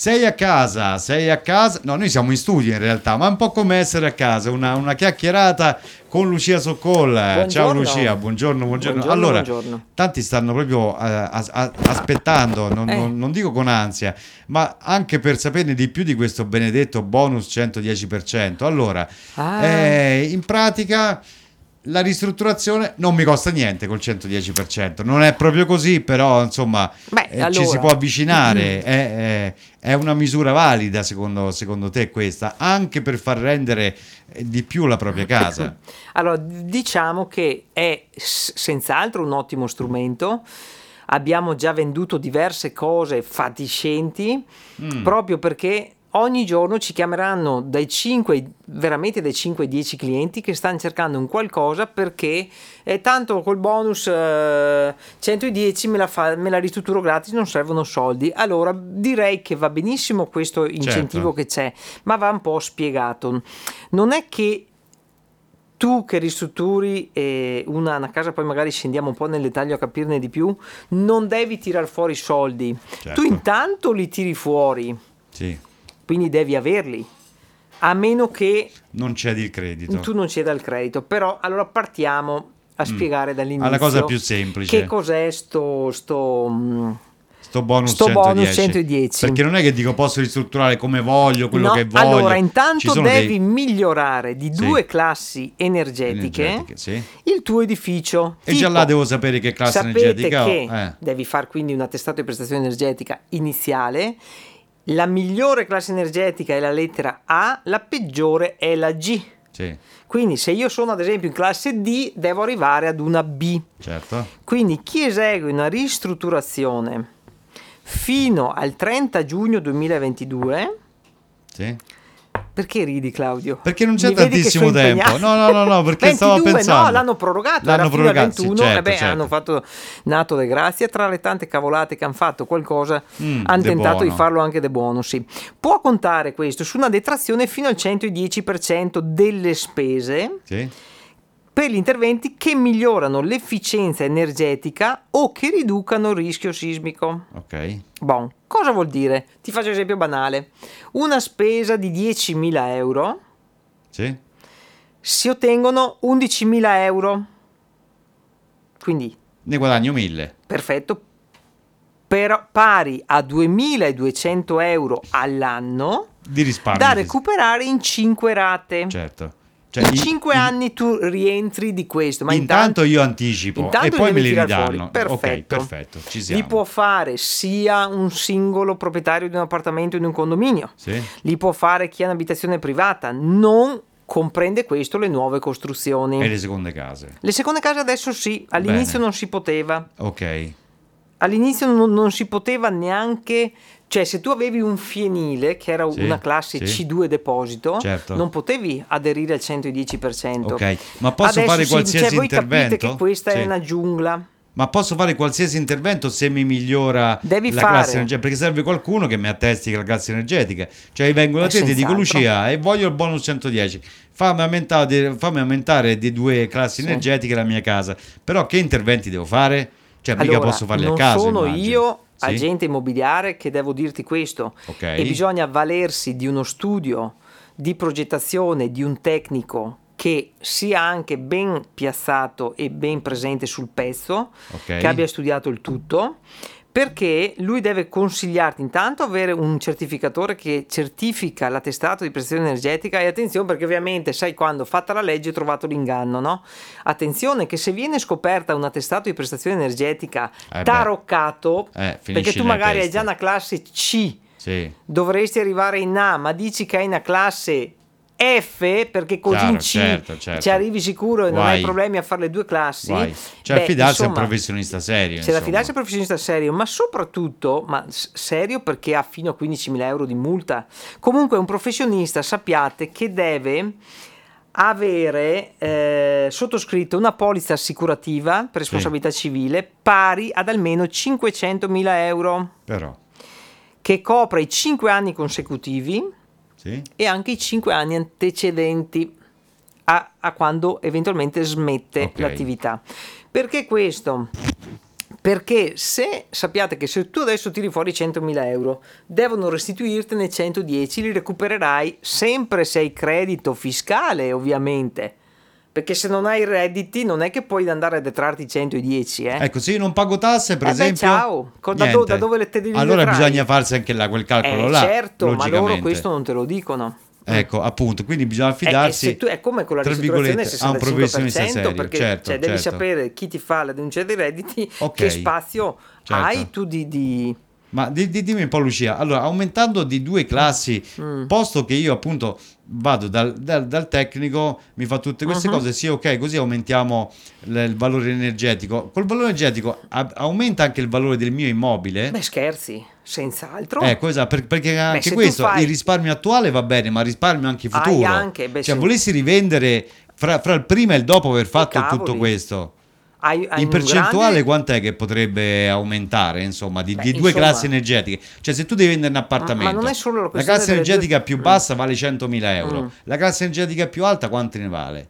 Sei a casa, no, noi siamo in studio in realtà, ma è un po' come essere a casa, una chiacchierata con Lucia Soccolla. Ciao Lucia, buongiorno. Allora, buongiorno. tanti stanno proprio aspettando, non dico con ansia, ma anche per saperne di più di questo benedetto bonus 110%. Allora, in pratica la ristrutturazione non mi costa niente col 110%, non è proprio così, però insomma allora, ci si può avvicinare, è una misura valida secondo te questa, anche per far rendere di più la propria casa? Allora, diciamo che è senz'altro un ottimo strumento. Abbiamo già venduto diverse cose fatiscenti proprio perché ogni giorno ci chiameranno veramente dai 5 ai 10 clienti che stanno cercando un qualcosa perché tanto col bonus 110 me la ristrutturo gratis, non servono soldi. Allora direi che va benissimo questo incentivo che c'è, ma va un po' spiegato. Non è che tu che ristrutturi una casa, poi magari scendiamo un po' nel dettaglio a capirne di più, non devi tirar fuori soldi. Tu intanto li tiri fuori. Sì. Quindi devi averli, a meno che non cedi il credito. Tu non ceda il credito. Però allora partiamo a spiegare dall'inizio alla cosa più semplice. Che cos'è sto bonus 110? Perché non è che dico posso ristrutturare come voglio, quello che voglio. Allora intanto devi migliorare di 2 classi energetiche il tuo edificio. E già là devo sapere che classe energetica che devi fare quindi un attestato di prestazione energetica iniziale. La migliore classe energetica è la lettera A, la peggiore è la G. Sì. Quindi se io sono ad esempio in classe D, devo arrivare ad una B. Certo. Quindi chi esegue una ristrutturazione fino al 30 giugno 2022... Sì. Perché ridi, Claudio? Perché non c'è tantissimo tempo. No, perché 22, stavo pensando. No, l'hanno prorogato, era fino al 21. Certo. Hanno fatto nato de grazia, tra le tante cavolate che hanno fatto qualcosa, hanno tentato di farlo anche de buono, sì. Può contare questo su una detrazione fino al 110% delle spese. Sì. Per gli interventi che migliorano l'efficienza energetica o che riducano il rischio sismico. Ok. Bon, cosa vuol dire? Ti faccio un esempio banale. Una spesa di 10.000 euro si ottengono 11.000 euro. Quindi ne guadagno 1.000. Perfetto. Però pari a 2.200 euro all'anno di risparmio da recuperare in 5 rate. Certo. Cioè, in 5 anni tu rientri di questo, ma intanto io anticipo e poi me li ridanno. Perfetto. Ok, perfetto, ci siamo. Li può fare sia un singolo proprietario di un appartamento o di un condominio, li può fare chi ha un'abitazione privata, non comprende questo le nuove costruzioni. E le seconde case? Le seconde case adesso sì, all'inizio non si poteva. Ok. All'inizio non si poteva neanche... Cioè, se tu avevi un fienile, che era una classe C2 deposito, non potevi aderire al 110%. Ok, ma posso fare qualsiasi intervento? Voi capite che questa è una giungla. Ma posso fare qualsiasi intervento se mi migliora classe energetica? Perché serve qualcuno che mi attesti la classe energetica. Cioè, vengo da te e ti dico, Lucia, e voglio il bonus 110. Fammi aumentare di 2 classi energetiche la mia casa. Però che interventi devo fare? Cioè, mica posso farli a caso. Non sono io, agente immobiliare, che devo dirti questo. E bisogna avvalersi di uno studio di progettazione di un tecnico che sia anche ben piazzato e ben presente sul pezzo, che abbia studiato il tutto, perché lui deve consigliarti intanto avere un certificatore che certifica l'attestato di prestazione energetica. E attenzione, perché ovviamente sai, quando fatta la legge ho trovato l'inganno, no? Attenzione che se viene scoperta un attestato di prestazione energetica taroccato, perché tu magari hai già una classe C, dovresti arrivare in A, ma dici che hai una classe F, perché così in C ci arrivi sicuro e non hai problemi a fare le 2 classi. C'è da fidarsi a un professionista serio. C'è da fidarsi a un professionista serio, ma soprattutto serio perché ha fino a 15.000 euro di multa. Comunque un professionista, sappiate che deve avere sottoscritto una polizza assicurativa per responsabilità civile pari ad almeno 500.000 euro, però, che copre i 5 anni consecutivi e anche i 5 anni antecedenti a quando eventualmente smette l'attività. Perché questo? Perché sappiate che se tu adesso tiri fuori 100.000 euro, devono restituirtene 110, li recupererai sempre se hai credito fiscale, ovviamente. Perché se non hai redditi non è che puoi andare a detrarti 110. Ecco, se io non pago tasse, per esempio, ciao, da dove te devi allora detrai? Bisogna farsi anche quel calcolo là. Certo, ma loro questo non te lo dicono. Ecco, appunto, quindi bisogna fidarsi. È come con la ristrutturazione 65%, un professionista serio, perché certo, devi sapere chi ti fa la denuncia dei redditi, okay, che spazio hai tu di... Ma dimmi un po', Lucia, allora, aumentando di 2 classi, posto che io appunto vado dal tecnico, mi fa tutte queste cose, sì, ok, così aumentiamo il valore energetico. Col valore energetico aumenta anche il valore del mio immobile? Beh, scherzi, senz'altro. Ecco, esatto, perché anche questo, il risparmio attuale va bene, ma risparmio anche futuro. Cioè, volessi rivendere fra il prima e il dopo aver fatto tutto questo. In percentuale quant'è che potrebbe aumentare, insomma, di 2 classi energetiche? Cioè, se tu devi vendere un appartamento, ma non è solo la classe energetica più bassa vale 100.000 euro, la classe energetica più alta quanti ne vale?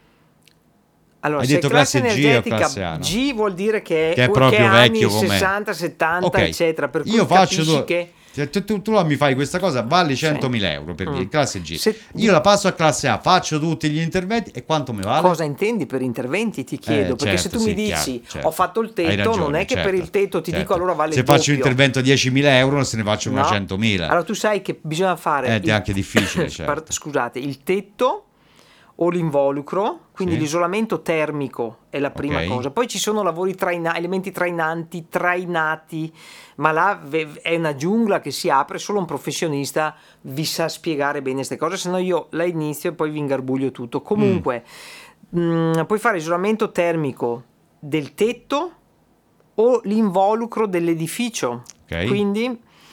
Allora, hai detto classe G o classe A? No? G vuol dire che è proprio vecchio anni 60, 70, okay, eccetera. Per cui io faccio che... tu mi fai questa cosa, vale 100.000 euro per dire, classe G. Io la passo a classe A, faccio tutti gli interventi e quanto mi vale? Cosa intendi per interventi, ti chiedo, perché se tu mi dici ho fatto il tetto, ragione, non è che per il tetto ti dico allora vale il doppio. Se faccio un intervento a 10.000 euro, se ne faccio una 100.000. Allora tu sai che bisogna fare... È anche difficile, Scusate, il tetto o l'involucro, quindi l'isolamento termico è la prima cosa. Poi ci sono lavori elementi trainati, ma là è una giungla che si apre, solo un professionista vi sa spiegare bene queste cose, se no io la inizio e poi vi ingarbuglio tutto. Comunque puoi fare isolamento termico del tetto o l'involucro dell'edificio, quindi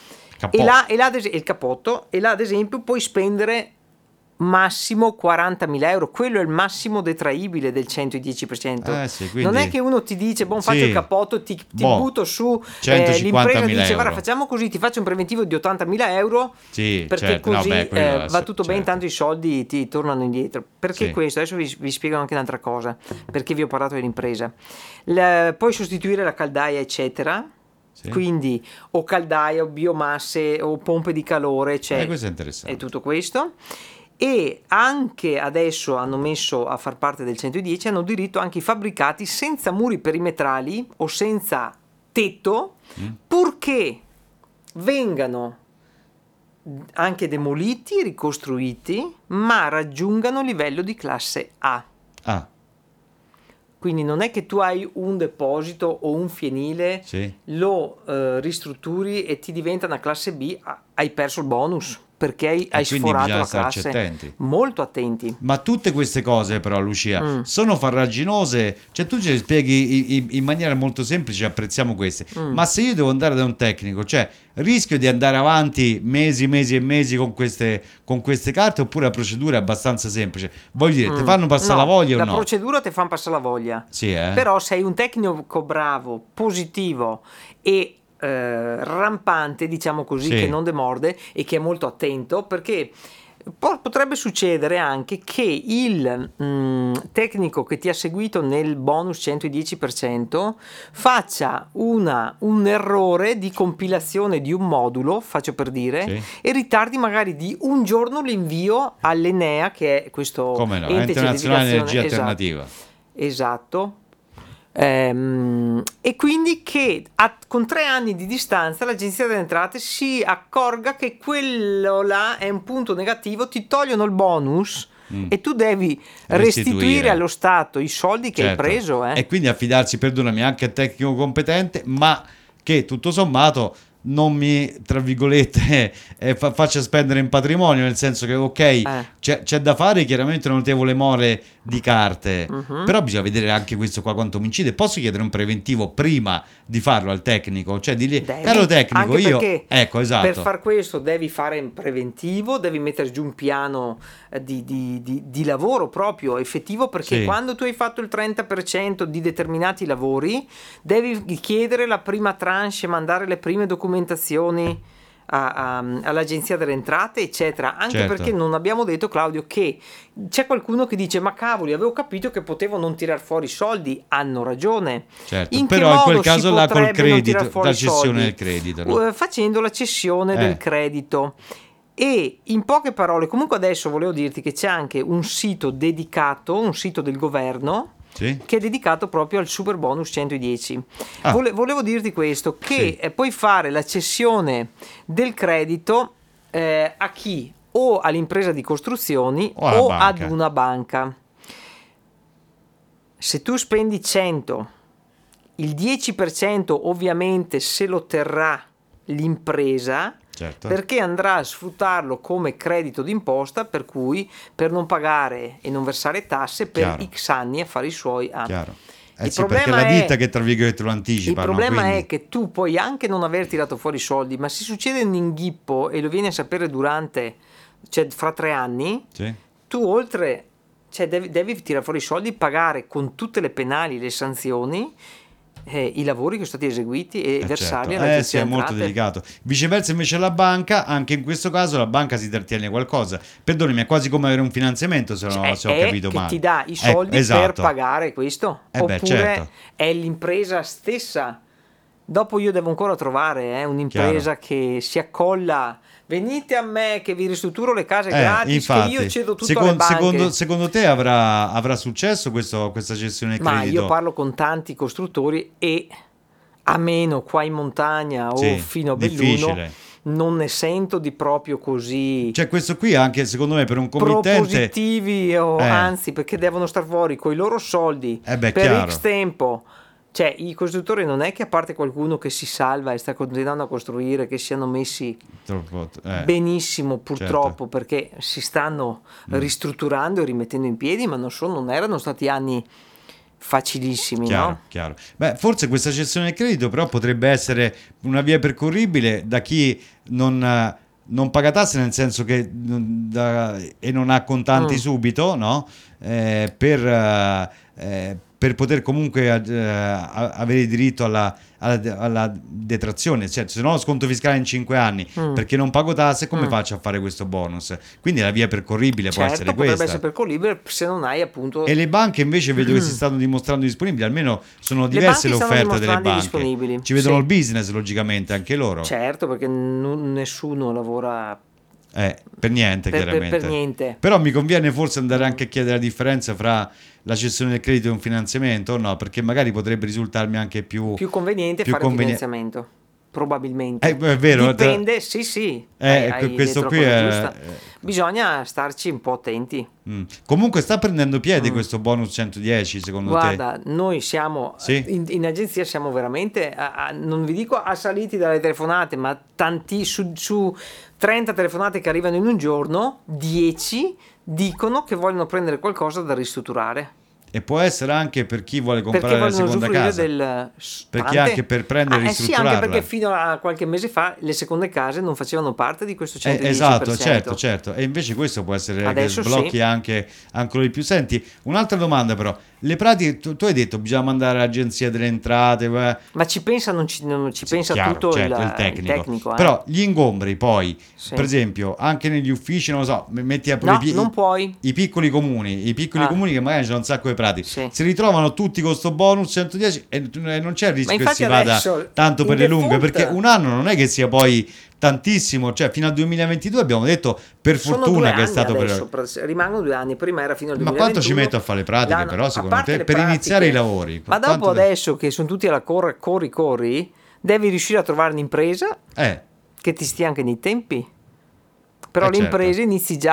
il cappotto, e là ad esempio puoi spendere massimo 40.000 euro, quello è il massimo detraibile del 110%. Non è che uno ti dice faccio il cappotto, ti butto su, l'impresa dice guarda facciamo così, ti faccio un preventivo di 80.000 euro, perché così va tutto bene, tanto i soldi ti tornano indietro. Perché questo? Adesso vi spiego anche un'altra cosa, perché vi ho parlato dell'impresa. Puoi sostituire la caldaia eccetera, quindi o caldaia o biomasse o pompe di calore, questo è interessante. È tutto questo. E anche adesso hanno messo a far parte del 110, hanno diritto anche i fabbricati senza muri perimetrali o senza tetto, purché vengano anche demoliti, ricostruiti, ma raggiungano livello di classe A. Quindi non è che tu hai un deposito o un fienile, lo ristrutturi e ti diventa una classe B, hai perso il bonus. Perché hai sforato la classe. Attenti. Molto attenti. Ma tutte queste cose però, Lucia, sono farraginose, cioè tu ce le spieghi in maniera molto semplice, apprezziamo queste, ma se io devo andare da un tecnico, cioè rischio di andare avanti mesi e mesi con queste carte, oppure la procedura è abbastanza semplice? Voglio dire, ti fanno passare la voglia o no? La procedura ti fanno passare la voglia. Però sei un tecnico bravo, positivo e rampante, diciamo così, che non demorde e che è molto attento, perché potrebbe succedere anche che il tecnico che ti ha seguito nel bonus 110% faccia un errore di compilazione di un modulo, faccio per dire, e ritardi magari di un giorno l'invio all'Enea, che è questo ente internazionale energia alternativa. Esatto. E quindi che con 3 anni di distanza l'Agenzia delle Entrate si accorga che quello là è un punto negativo, ti togliono il bonus e tu devi restituire allo Stato i soldi che hai preso. E quindi affidarsi, perdonami, anche a tecnico competente, ma che tutto sommato non mi, tra virgolette, faccia spendere in patrimonio, nel senso che c'è da fare chiaramente una notevole mole di carte, però bisogna vedere anche questo qua quanto mi incide. Posso chiedere un preventivo prima di farlo al tecnico? Cioè dirgli, caro tecnico, per far questo devi fare un preventivo, devi mettere giù un piano di lavoro proprio effettivo, perché quando tu hai fatto il 30% di determinati lavori devi chiedere la prima tranche, mandare le prime documentazioni all'Agenzia delle Entrate, eccetera, anche certo. perché non abbiamo detto, Claudio, che c'è qualcuno che dice ma cavoli, avevo capito che potevo non tirar fuori i soldi. Hanno ragione, certo. Però in quel caso là col credito, la cessione del credito, no? Facendo la cessione del credito. E in poche parole, comunque adesso volevo dirti che c'è anche un sito dedicato, un sito del governo, che è dedicato proprio al super bonus 110. Volevo dirti questo, che puoi fare la cessione del credito a chi? O all'impresa di costruzioni o ad una banca. Se tu spendi 100, il 10% ovviamente se lo terrà l'impresa, certo. perché andrà a sfruttarlo come credito d'imposta, per cui per non pagare e non versare tasse per X anni a fare i suoi anni. Chiaro. Sì, perché è la ditta che tra virgolette lo anticipa. Il problema è che tu puoi anche non aver tirato fuori i soldi, ma se succede un inghippo e lo vieni a sapere fra 3 anni, tu oltre, devi tirare fuori i soldi, pagare con tutte le penali, le sanzioni, i lavori che sono stati eseguiti e versarli all'Agenzia è molto delicato. Viceversa invece la banca, anche in questo caso la banca si trattiene qualcosa. Perdonami, è quasi come avere un finanziamento, se ho capito male. Ti dà i soldi per pagare questo. Oppure è l'impresa stessa. Dopo io devo ancora trovare un'impresa che si accolla. Venite a me che vi ristrutturo le case gratis, infatti, che io cedo tutto alle banche. Secondo te avrà successo questa gestione del credito? Ma io parlo con tanti costruttori e a meno qua in montagna o fino a Belluno difficile. Non ne sento di proprio così. Cioè questo qui anche secondo me per un committente propositivi anzi, perché devono star fuori con i loro soldi per chiaro. X tempo. Cioè i costruttori non è che, a parte qualcuno che si salva e sta continuando a costruire, che siano messi benissimo purtroppo, perché si stanno ristrutturando e rimettendo in piedi, ma non erano stati anni facilissimi, chiaro. Beh, forse questa cessione del credito però potrebbe essere una via percorribile da chi non paga tasse, nel senso che e non ha contanti subito, no? Per poter comunque avere diritto alla detrazione, cioè, se no lo sconto fiscale in 5 anni perché non pago tasse, come faccio a fare questo bonus? Quindi la via percorribile può essere questa. Potrebbe essere percorribile se non hai appunto. E le banche invece vedo che si stanno dimostrando disponibili, almeno sono diverse le offerte delle banche. Ci vedono il business logicamente anche loro. Certo, perché nessuno lavora per niente, chiaramente. Per niente. Però mi conviene forse andare anche a chiedere la differenza fra la cessione del credito e un finanziamento, o no? Perché magari potrebbe risultarmi anche più conveniente fare un finanziamento. Probabilmente. È vero. Dipende, sì. Questo qui è. Bisogna starci un po' attenti. Comunque sta prendendo piede questo bonus 110, secondo te? Guarda, noi siamo in agenzia, siamo veramente non vi dico assaliti dalle telefonate, ma tanti su 30 telefonate che arrivano in un giorno, 10 dicono che vogliono prendere qualcosa da ristrutturare. E può essere anche per chi vuole comprare la seconda casa, perché anche per prendere e ristrutturarla. Sì, anche perché fino a qualche mese fa le seconde case non facevano parte di questo 110%. Esatto, certo. E invece questo può essere adesso che sblocchi anche ancora di più. Senti, un'altra domanda però. Le pratiche, tu hai detto bisogna mandare all'Agenzia delle Entrate, ma ci pensa, non ci pensa chiaro, tutto il tecnico. Però gli ingombri poi, per esempio, anche negli uffici, non lo so, metti a non puoi. I piccoli comuni che magari c'è un sacco di pratiche, si ritrovano tutti con sto bonus 110 e non c'è il rischio che si vada tanto per le lunghe, perché un anno non è che sia poi tantissimo, cioè fino al 2022 abbiamo detto per fortuna che è stato rimangono 2 anni, prima era fino al 2021. Ma quanto ci metto a fare le pratiche però secondo te per iniziare i lavori? Ma dopo adesso che sono tutti alla corri, devi riuscire a trovare un'impresa che ti stia anche nei tempi. Però le imprese inizi già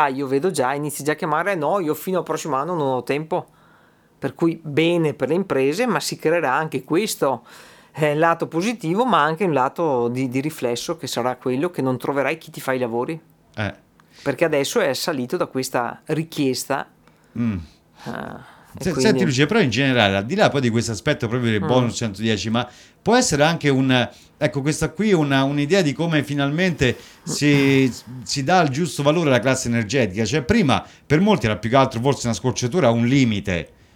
a chiamare io fino al prossimo anno non ho tempo, per cui bene per le imprese, ma si creerà anche questo lato positivo, ma anche un lato di riflesso, che sarà quello che non troverai chi ti fa i lavori, perché adesso è salito da questa richiesta. Senti Lucia, però in generale, al di là poi di questo aspetto proprio del bonus 110, ma può essere anche questa qui un'idea di come finalmente si dà il giusto valore alla classe energetica. Cioè prima per molti era più che altro forse una scocciatura, un limite,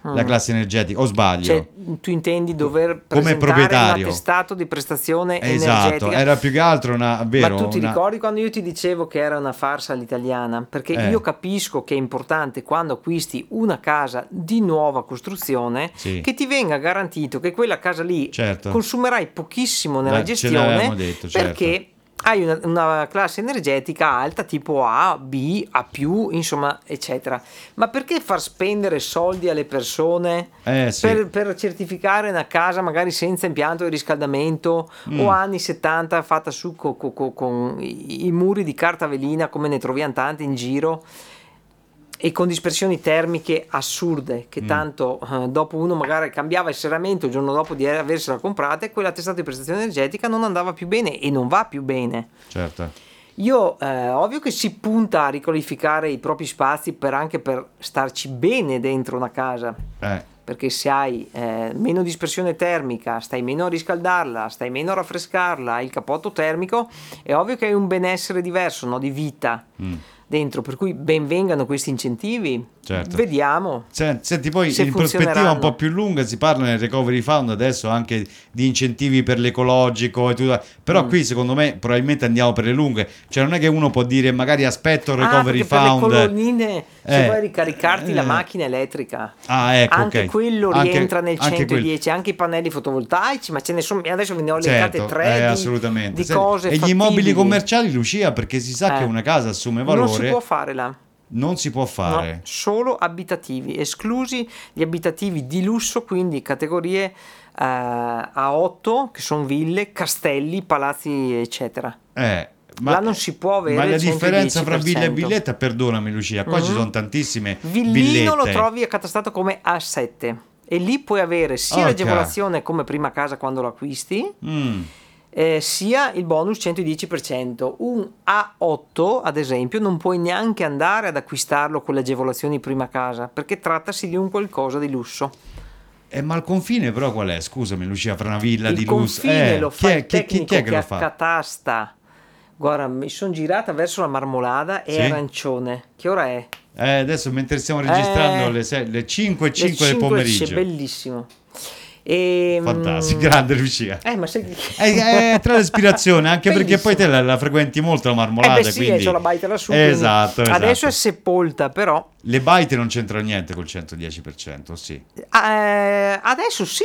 la classe energetica, o sbaglio? Cioè, tu intendi dover come proprietario un attestato di prestazione esatto, energetica? Era più che altro vero, ma tu ti ricordi quando io ti dicevo che era una farsa all'italiana? Perché io capisco che è importante quando acquisti una casa di nuova costruzione che ti venga garantito che quella casa lì consumerai pochissimo nella gestione, detto, perché hai una classe energetica alta tipo A, B, A+, insomma, eccetera. Ma perché far spendere soldi alle persone per certificare una casa magari senza impianto di riscaldamento o anni 70 fatta su con i muri di carta velina, come ne troviamo tanti in giro, e con dispersioni termiche assurde, che tanto dopo uno magari cambiava il serramento il giorno dopo di aversela comprata e quella testata di prestazione energetica non andava più bene e non va più bene. Certo. Io ovvio che si punta a riqualificare i propri spazi anche per starci bene dentro una casa, perché se hai meno dispersione termica, stai meno a riscaldarla, stai meno a raffrescarla, hai il cappotto termico, è ovvio che hai un benessere diverso, no, di vita dentro, per cui ben vengano questi incentivi. Vediamo. Senti, poi in prospettiva un po' più lunga si parla nel Recovery Fund adesso anche di incentivi per l'ecologico e tutto, però qui secondo me probabilmente andiamo per le lunghe, cioè non è che uno può dire magari aspetto il Recovery Fund per le colonnine, se vuoi ricaricarti la macchina elettrica, ecco, anche quello rientra nel 110, anche i pannelli fotovoltaici, ma ce ne sono, adesso ve ne ho elencate tre assolutamente. Di cose e gli immobili commerciali, Lucia, perché si sa che una casa assume valore, non si può fare là. Non si può fare. No, solo abitativi, esclusi gli abitativi di lusso, quindi categorie A8, che sono ville, castelli, palazzi, eccetera. Là non si può avere. Ma la 110%. differenza fra villa e villetta, perdonami Lucia, qua ci sono tantissime Villino villette. lo trovi accatastato come A7 e lì puoi avere sia l'agevolazione come prima casa quando lo acquisti, sia il bonus 110%. Un A8 ad esempio non puoi neanche andare ad acquistarlo con le agevolazioni prima casa, perché trattasi di un qualcosa di lusso. Ma il confine però qual è? Scusami Lucia, fra una villa di lusso, il confine lo fa il tecnico chi è che lo fa? accatasta. Guarda, mi sono girata verso la Marmolada e arancione. Che ora è? Adesso mentre stiamo registrando le 5:05 del pomeriggio. È bellissimo. Fantastico, grande Lucia. Ma sai tra l'ispirazione, anche perché poi te la frequenti molto la Marmolada, sì, quindi c'ho la baita lassù. Esatto. Adesso è sepolta, però. Le baite non c'entrano niente col 110%, sì. Adesso sì.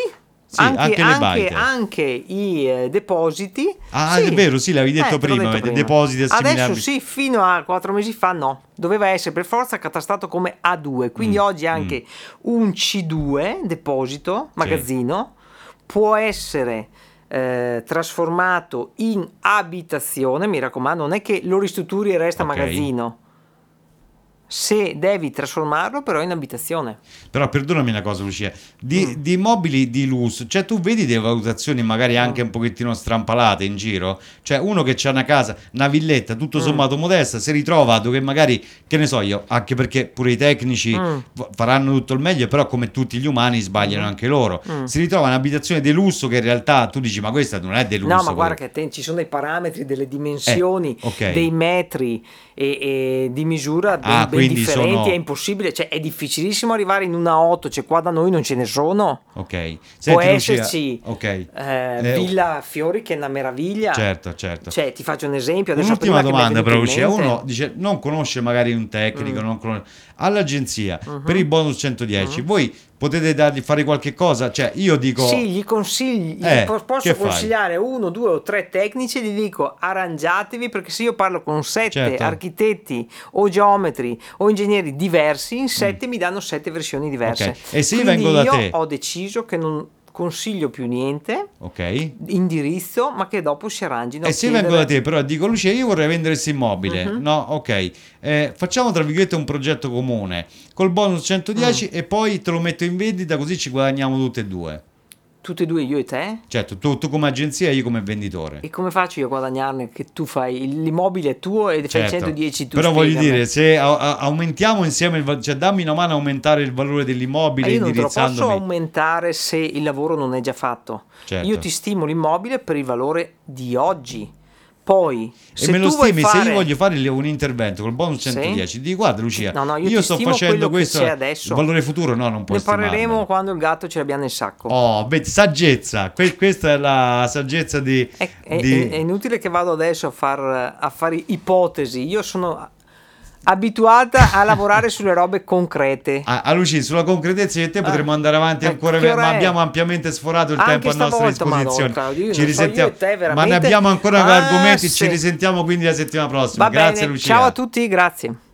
Anche i depositi. È vero, sì, l'avevi detto prima. Depositi assimilabili. Adesso sì, fino a 4 mesi fa no. Doveva essere per forza catastato come A2. Quindi oggi anche un C2, deposito, magazzino, può essere trasformato in abitazione. Mi raccomando, non è che lo ristrutturi e resta magazzino. Se devi trasformarlo però in abitazione. Però perdonami una cosa Lucia, di immobili di lusso, cioè tu vedi delle valutazioni magari anche un pochettino strampalate in giro, cioè uno che c'ha una casa, una villetta tutto sommato modesta, si ritrova dove magari, che ne so io, anche perché pure i tecnici faranno tutto il meglio, però come tutti gli umani sbagliano anche loro, si ritrova un'abitazione di lusso che in realtà tu dici ma questa non è di lusso. No, ma guarda che ci sono dei parametri, delle dimensioni, dei metri e di misura ben differenti, è impossibile, cioè è difficilissimo arrivare in una 8, cioè qua da noi non ce ne sono. Senti, può esserci Villa Fiori che è una meraviglia. Certo. Cioè ti faccio un esempio. Un'ultima domanda però Lucia, uno dice non conosce magari un tecnico, all'agenzia per il bonus 110 voi potete fare qualche cosa? Cioè io dico sì, gli consigli, posso consigliare 1, 2 o 3 tecnici, gli dico arrangiatevi, perché se io parlo con 7 architetti o geometri o ingegneri diversi, in 7 mi danno 7 versioni diverse. E se io vengo da te, ho deciso che non consiglio più niente, indirizzo, ma che dopo si arrangino. E se vengo da te però dico Lucia io vorrei vendere questo immobile, no? Facciamo tra virgolette un progetto comune col bonus 110 e poi te lo metto in vendita, così ci guadagniamo tutte e due. Tutte e due, io e te? Certo, tu come agenzia e io come venditore. E come faccio io a guadagnarne che tu fai l'immobile è tuo e fai 110 tu? Però voglio dire, se aumentiamo insieme cioè dammi una mano a aumentare il valore dell'immobile, io non te lo posso aumentare se il lavoro non è già fatto. Io ti stimo l'immobile per il valore di oggi, Poi, e me lo stimi, se io voglio fare un intervento col bonus 110, dici guarda Lucia, io sto facendo questo, il valore futuro non puoi stimarlo. Ne parleremo quando il gatto ce l'abbiamo nel sacco. Saggezza, questa è la saggezza di... È inutile che vado adesso a fare ipotesi, io sono abituata a lavorare sulle robe concrete. Lucia, sulla concretezza di te potremmo andare avanti ancora, ma abbiamo ampiamente sforato il tempo a nostra disposizione. Madonna, ci risentiamo, ma ne abbiamo ancora argomenti, ci risentiamo quindi la settimana prossima. Grazie Lucia. Ciao a tutti, grazie.